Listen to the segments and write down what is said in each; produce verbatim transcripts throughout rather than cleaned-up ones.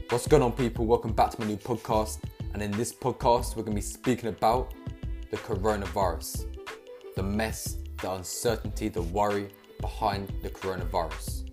What's going on, people? Welcome back to my new podcast. And in this podcast, we're going to be speaking about the coronavirus, the mess, the uncertainty, the worry behind the coronavirus.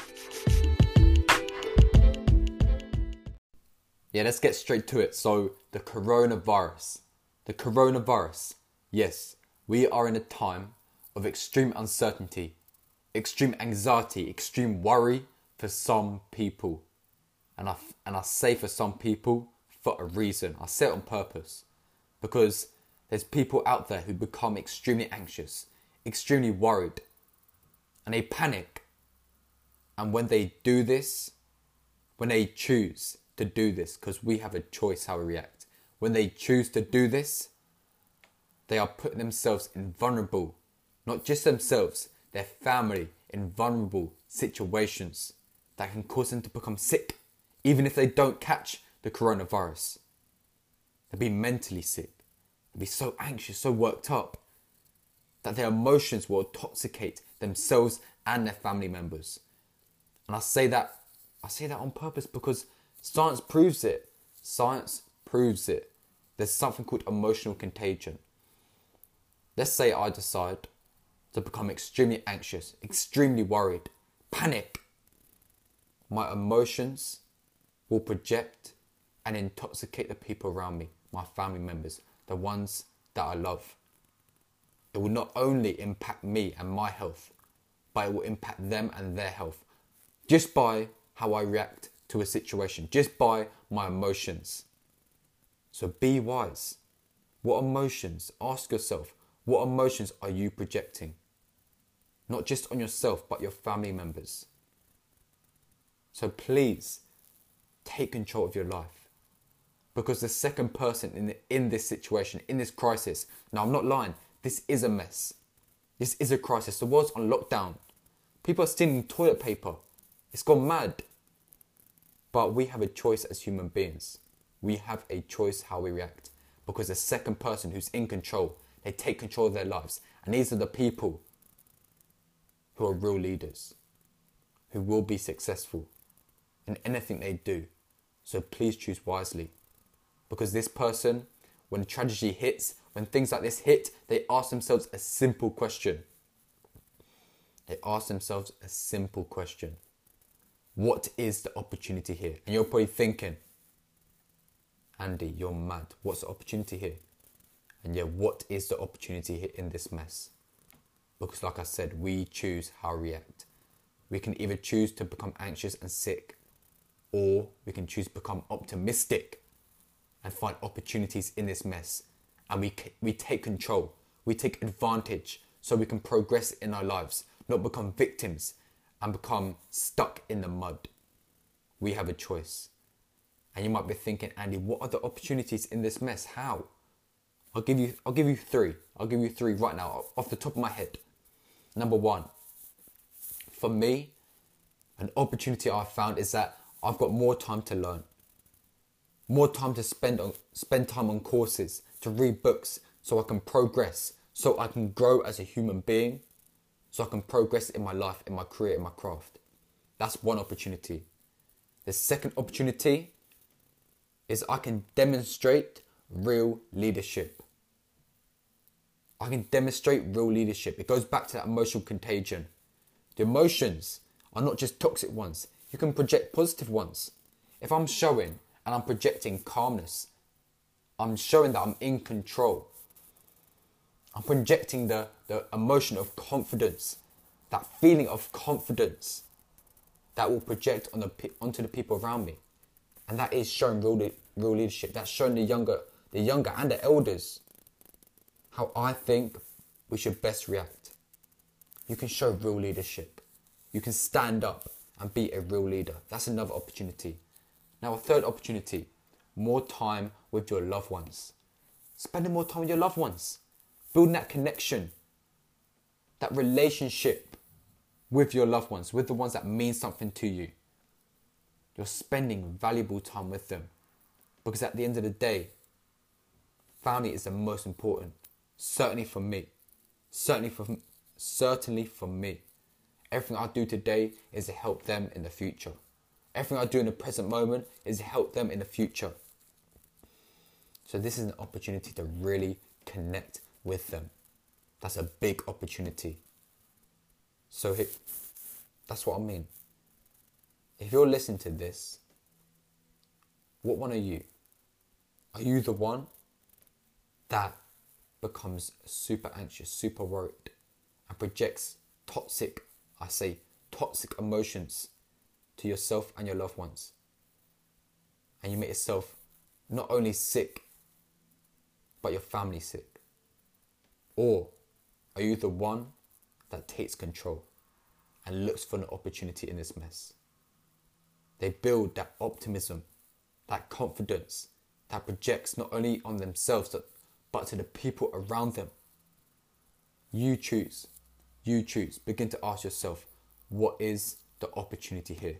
Yeah, let's get straight to it. So, the coronavirus. The coronavirus. Yes, we are in a time of extreme uncertainty, extreme anxiety, extreme worry for some people. And I, and I say for some people for a reason. I say it on purpose. Because there's people out there who become extremely anxious, extremely worried. And they panic. And when they do this, when they choose to do this, because we have a choice how we react. When they choose to do this, they are putting themselves in vulnerable, not just themselves, their family in vulnerable situations that can cause them to become sick. Even if they don't catch the coronavirus, they'll be mentally sick. They'll be so anxious, so worked up, that their emotions will intoxicate themselves and their family members. And I say that, I say that on purpose because science proves it. Science proves it. There's something called emotional contagion. Let's say I decide to become extremely anxious, extremely worried, panic. My emotions will project and intoxicate the people around me, my family members, the ones that I love. It will not only impact me and my health, but it will impact them and their health, just by how I react to a situation, just by my emotions. So be wise. What emotions? Ask yourself, what emotions are you projecting? Not just on yourself, but your family members. So please, take control of your life, because the second person in the, in this situation, in this crisis, now I'm not lying, this is a mess. This is a crisis. The world's on lockdown. People are stealing toilet paper. It's gone mad. But we have a choice as human beings. We have a choice how we react, because the second person who's in control, they take control of their lives. And these are the people who are real leaders, who will be successful in anything they do. So please choose wisely, because this person, when tragedy hits, when things like this hit, they ask themselves a simple question. They ask themselves a simple question. What is the opportunity here? And you're probably thinking, Andy, you're mad. What's the opportunity here? And yeah, what is the opportunity here in this mess? Because like I said, we choose how we react. We can either choose to become anxious and sick, or we can choose to become optimistic and find opportunities in this mess. And we we take control. We take advantage so we can progress in our lives, not become victims and become stuck in the mud. We have a choice. And you might be thinking, Andy, what are the opportunities in this mess? How? I'll give you I'll give you three. I'll give you three right now off the top of my head. Number one, for me, an opportunity I found is that I've got more time to learn, more time to spend on spend time on courses, to read books, so I can progress, so I can grow as a human being, so I can progress in my life, in my career, in my craft. That's one opportunity. The second opportunity is I can demonstrate real leadership. I can demonstrate real leadership. It goes back to that emotional contagion. The emotions are not just toxic ones. You can project positive ones. If I'm showing and I'm projecting calmness, I'm showing that I'm in control. I'm projecting the, the emotion of confidence, that feeling of confidence that will project on the onto the people around me. And that is showing real, real leadership. That's showing the younger, the younger and the elders how I think we should best react. You can show real leadership. You can stand up and be a real leader. That's another opportunity. Now, a third opportunity, more time with your loved ones. Spending more time with your loved ones. Building that connection, that relationship with your loved ones, with the ones that mean something to you. You're spending valuable time with them. Because at the end of the day, family is the most important. Certainly for me. Certainly for, certainly for me. Everything I do today is to help them in the future. Everything I do in the present moment is help them in the future. So this is an opportunity to really connect with them. That's a big opportunity. So it, that's what I mean. If you're listening to this, what one are you? Are you the one that becomes super anxious, super worried, and projects toxic, I say toxic emotions to yourself and your loved ones? And you make yourself not only sick, but your family sick? Or are you the one that takes control and looks for an opportunity in this mess? They build that optimism, that confidence that projects not only on themselves but to the people around them. You choose. You choose. Begin to ask yourself, what is the opportunity here?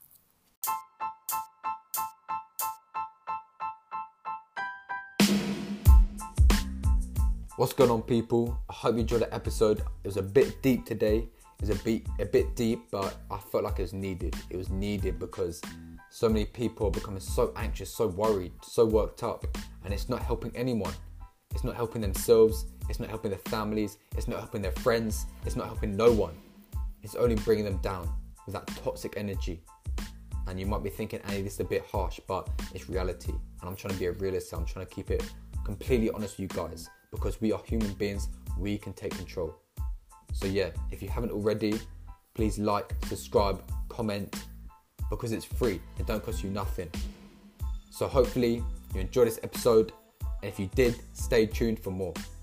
What's going on, people? I hope you enjoyed the episode. It was a bit deep today. It was a bit, a bit deep, but I felt like it was needed. It was needed because so many people are becoming so anxious, so worried, so worked up, and it's not helping anyone. It's not helping themselves. It's not helping their families. It's not helping their friends. It's not helping no one. It's only bringing them down with that toxic energy. And you might be thinking, Annie, this is a bit harsh, but it's reality. And I'm trying to be a realist. I'm trying to keep it completely honest with you guys, because we are human beings. We can take control. So yeah, if you haven't already, please like, subscribe, comment, because it's free. It don't cost you nothing. So hopefully you enjoyed this episode. And if you did, stay tuned for more.